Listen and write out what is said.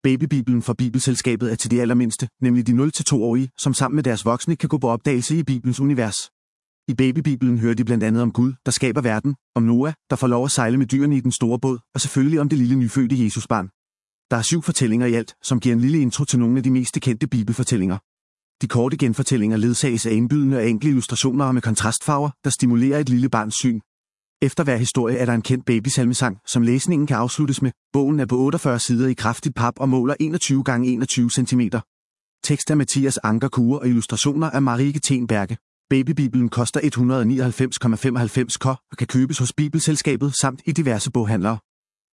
Babybibelen fra Bibelselskabet er til de allermindste, nemlig de 0-2-årige, som sammen med deres voksne kan gå på opdagelse i Bibelens univers. I Babybibelen hører de blandt andet om Gud, der skaber verden, om Noah, der får lov at sejle med dyrene i den store båd, og selvfølgelig om det lille nyfødte Jesusbarn. Der er 7 fortællinger i alt, som giver en lille intro til nogle af de mest kendte bibelfortællinger. De korte genfortællinger ledsages af indbydende og enkle illustrationer og med kontrastfarver, der stimulerer et lille barns syn. Efter hver historie er der en kendt babysalmesang, som læsningen kan afsluttes med. Bogen er på 48 sider i kraftigt pap og måler 21 x 21 cm. Tekst af Mathias Anker Kure og illustrationer af Marike Tenberge. Babybibelen koster 199,95 kr. og kan købes hos Bibelselskabet samt i diverse boghandlere.